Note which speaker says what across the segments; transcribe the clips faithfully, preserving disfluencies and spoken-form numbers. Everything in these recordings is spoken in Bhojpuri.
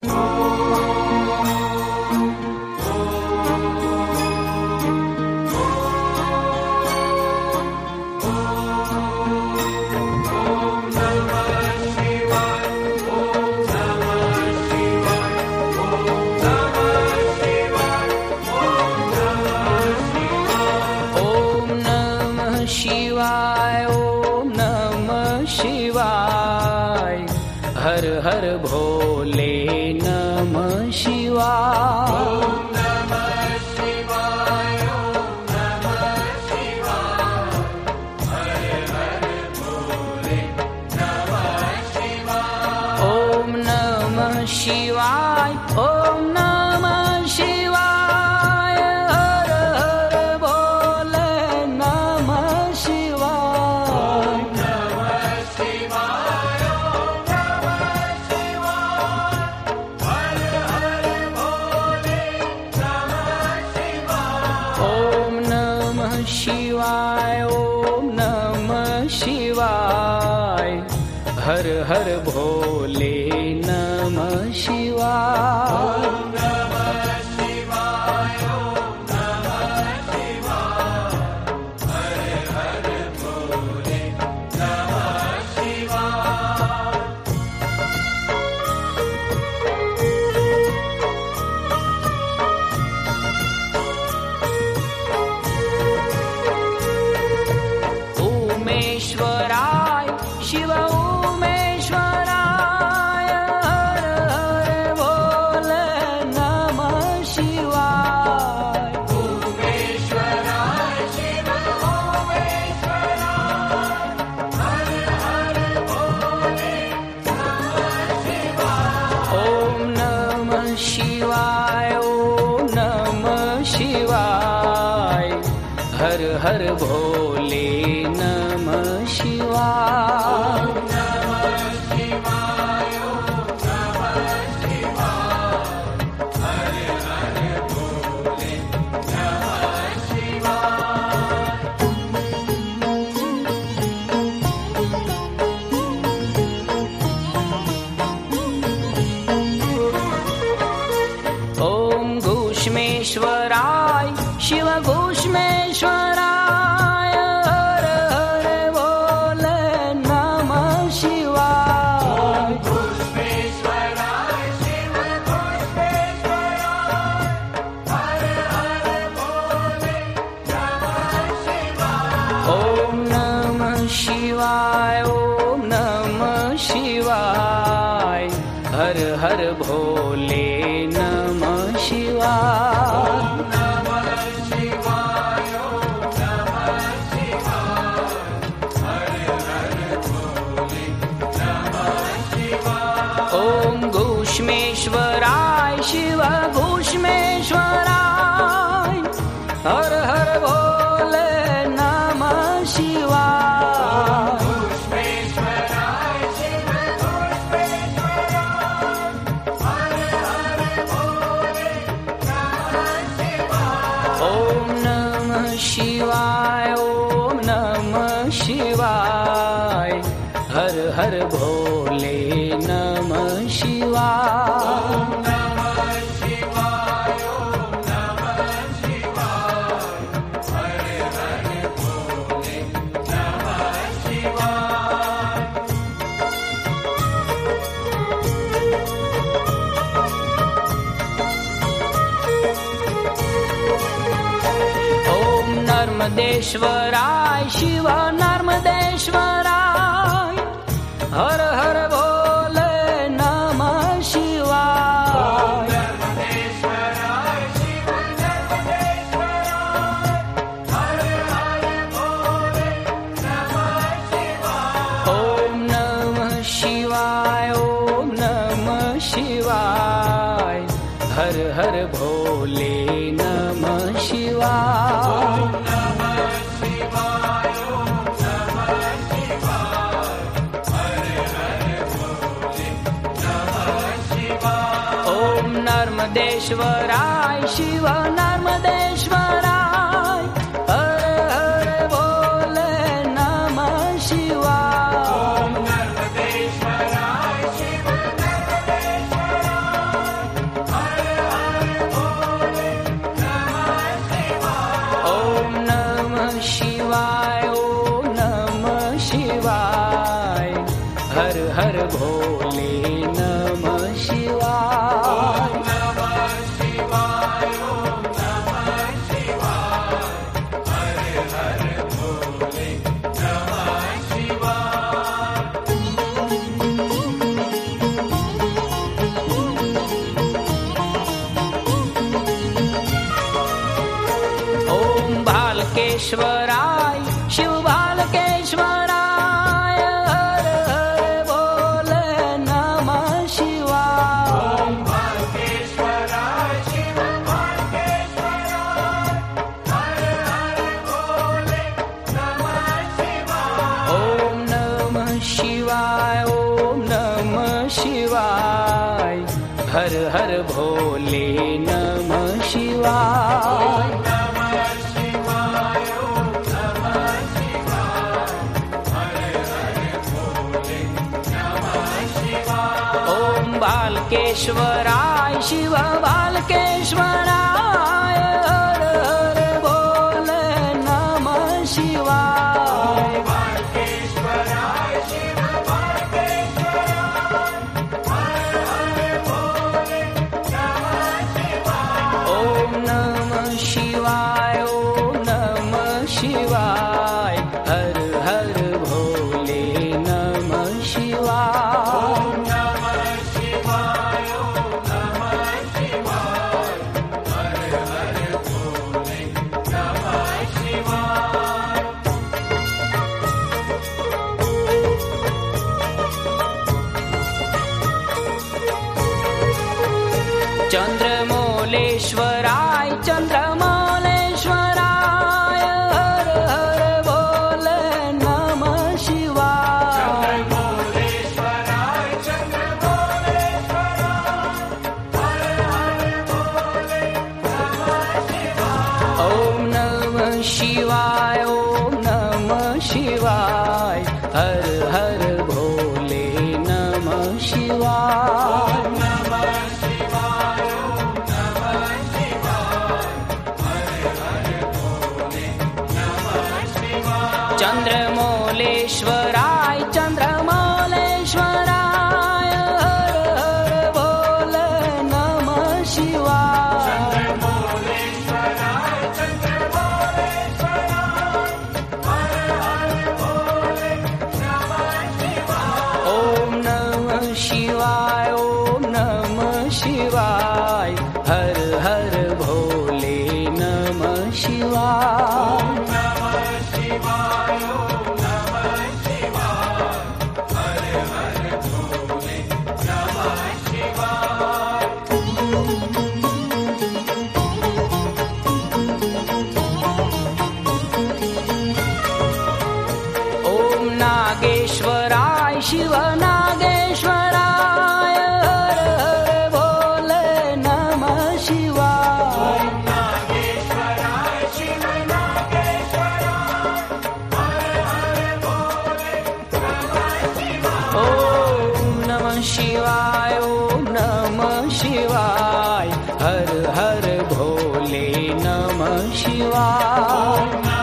Speaker 1: हर हर भोले नमः शिवाय।
Speaker 2: ओम नमः शिवाय, ओम नमः शिवाय, हर हर भोले नमः शिवाय।
Speaker 1: ओम नमः शिवाय, ओम नमः शिवाय, हर हर भोले नमः शिवाय।
Speaker 2: ओम नमः शिवाय, ओम नमः शिवाय, हर हर भोले नमः शिवाय।
Speaker 1: ओम नमः शिवाय, ओम नमः शिवाय, हर हर भोले नमः शिवाय।
Speaker 2: ओम नमः शिवाय, ओम नमः शिवाय, हर हर भोले नमः शिवाय।
Speaker 1: उमेश्वराय शिव उमेश्वराय, हर हर भोले नमः शिवाय।
Speaker 2: उमेश्वराय शिव उमेश्वराय, हर हर भोले नमः शिवाय।
Speaker 1: ओम नमः शिवाय, ओम नमः शिवाय, हर हर भोले नमः शिवाय।
Speaker 2: ओम नमः शिवाय, ओम नमः शिवाय, हर हर भोले नमः शिवाय।
Speaker 1: ओम घूष्मेश्वराय शिव घूष्मेश्वराय, हर हर भोले नमः शिवाय।
Speaker 2: घुष्मेश्वराय शिव घुष्मेश्वराय, हर हर भोले नमः शिवाय।
Speaker 1: ओम नमः शिवाय, ओम नमः शिवाय, हर हर भोले नमः शिवाय।
Speaker 2: ओम नमः शिवाय, ओम नमः शिवाय, हर हर भोले नमः शिवाय।
Speaker 1: ओम घूष्मेश्वराय शिव घूष्मेश्वराय, हर हर भोले नमः शिवाय।
Speaker 2: घुष्मेश्वराय शिव घुष्मेश्वराय, हर हर भोले नमः शिवाय।
Speaker 1: ओम नमः शिवाय, ओम नमः शिवाय, हर हर भोले नमः शिवाय।
Speaker 2: ओम नमः शिवाय, ओम नमः शिवाय, हर हर भोले नमः शिवाय।
Speaker 1: ओम नर्मदेश्वराय शिव नर्मदेश्वराय, हर हर भोले नमः शिवाय।
Speaker 2: नर्मदेश्वराय शिव नर्मदेश्वराय, हर हर भोले नमः शिवाय।
Speaker 1: ओम नमः शिवाय, ओम नमः शिवाय, हर हर भोले नमः शिवाय।
Speaker 2: ओम नमः शिवाय, ओम नमः शिवाय, हर हर भोले नमः शिवाय।
Speaker 1: ओम नर्मदेश्वराय शिव नर्मदेश्वराय, हर हर भोले नमः शिवाय।
Speaker 2: ओम नर्मदेश्वराय शिव नर्मदेश्वराय,
Speaker 1: बालकेश्वराय शिव बालकेश्वराय हर हर बोले नमः शिवाय
Speaker 2: ओम बालकेश्वराय शिव बालकेश्वराय हर हर बोले नमः शिवाय
Speaker 1: ओम नमः शिवाय ओम नमः शिवाय हर हर भोले नमः शिवाय बालकेश्वराय शिव बालकेश्वराय हर हर बोले नमः शिवाय
Speaker 2: बालकेश्वराय शिव बालकेश्वराय हर हर बोले नमः शिवाय
Speaker 1: ओम नमः शिवाय ओम नमः शिवाय हर हर भोले नमः शिवाय चंद्रमौलेश्वराय चंद्रमौलेश्वराय हर हर बोले नमः शिवाय
Speaker 2: चंद्रमौलेश्वराय चंद्रमौलेश्वराय हर हर बोले नमः शिवाय
Speaker 1: ओम नमः शिवाय ओम नमः शिवाय हर हर भोले नमः शिवाय चंद्रमौलेश्वराय चंद्रमौलेश्वराय हर हर बोले नमः शिवाय
Speaker 2: चंद्रमौलेश्वराय चंद्रमौलेश्वराय हर हर बोले नमः शिवाय
Speaker 1: ओम नमः शिवाय ओम नमः शिवाय हर हर भोले नमः शिवाय नागेश्वराय शिव नागेश्वराय हर हर भोले नमः शिवाय
Speaker 2: नागेश्वराय शिव नागेश्वराय हर हर बोले नमः शिवाय
Speaker 1: ओम नमः शिवाय ओम नमः शिवाय हर हर भोले नमः शिवाय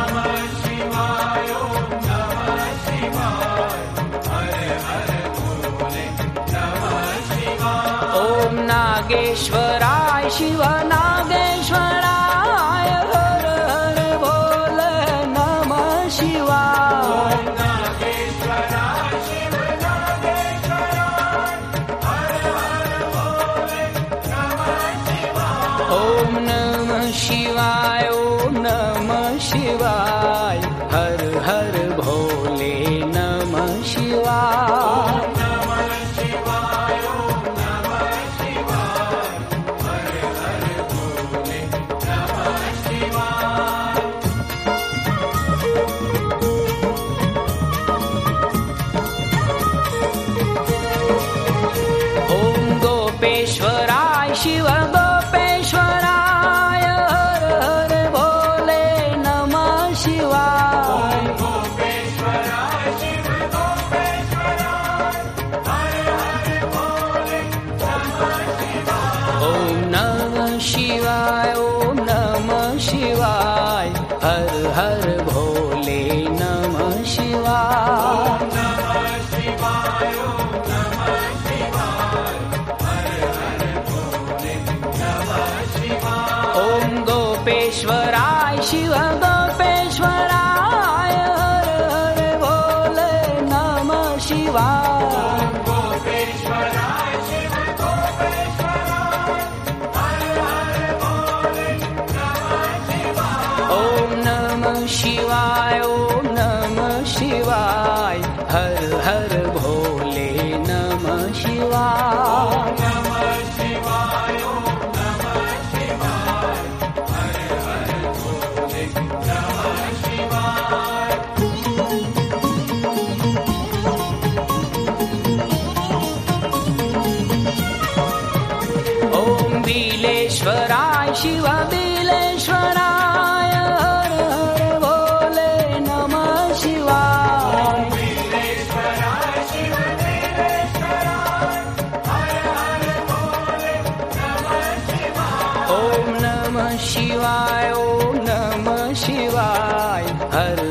Speaker 1: नागेश्वराय शिव नागेश्वराय हर हर भोले नमः शिवाय
Speaker 2: नागेश्वराय शिव नागेश्वराय हर हर बोले नमः शिवाय
Speaker 1: ओम नमः शिवाय ओम नमः शिवाय हर हर भोले नमः शिवाय बिलेश्वराय शिव बिलेश्वराय हर हर भोले नमः शिवाय
Speaker 2: बिलेश्वराय शिव बिलेश्वराय हर हर भोले नमः शिवाय
Speaker 1: ओम नमः शिवाय ओम नमः शिवाय हर